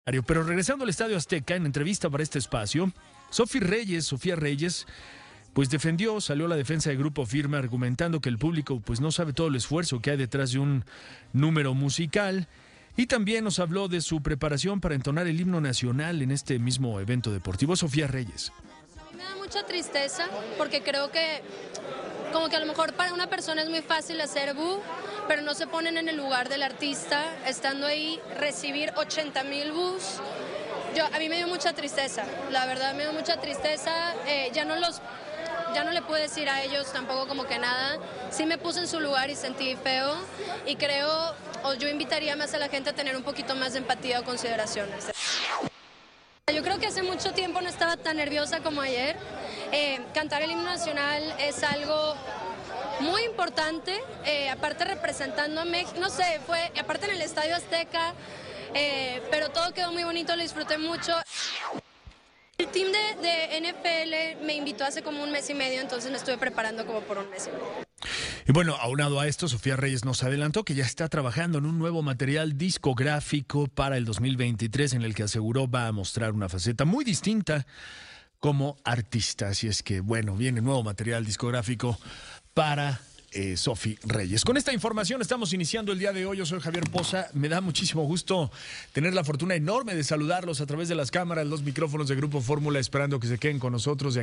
Pero regresando al Estadio Azteca, en entrevista para este espacio, Sofía Reyes, pues salió a la defensa de Grupo Firme argumentando que el público pues no sabe todo el esfuerzo que hay detrás de un número musical, y también nos habló de su preparación para entonar el himno nacional en este mismo evento deportivo. Sofía Reyes. A mí me da mucha tristeza porque creo que como que a lo mejor para una persona es muy fácil hacer pero no se ponen en el lugar del artista, estando ahí, recibir 80,000 a mí me dio mucha tristeza, la verdad me dio mucha tristeza, ya no le pude decir a ellos tampoco como que nada, sí me puse en su lugar y sentí feo, y yo invitaría más a la gente a tener un poquito más de empatía o consideraciones. Yo creo que hace mucho tiempo no estaba tan nerviosa como ayer. Cantar el himno nacional es algo muy importante, aparte representando a México, no sé, aparte en el Estadio Azteca, pero todo quedó muy bonito, lo disfruté mucho. El team de NFL me invitó hace como 1 mes y medio, entonces me estuve preparando como por 1 mes y medio. Y bueno, aunado a esto, Sofía Reyes nos adelantó que ya está trabajando en un nuevo material discográfico para el 2023, en el que aseguró va a mostrar una faceta muy distinta como artista. Así es que, bueno, viene nuevo material discográfico para Sofía Reyes. Con esta información estamos iniciando el día de hoy. Yo soy Javier Poza. Me da muchísimo gusto tener la fortuna enorme de saludarlos a través de las cámaras, los micrófonos de Grupo Fórmula, esperando que se queden con nosotros.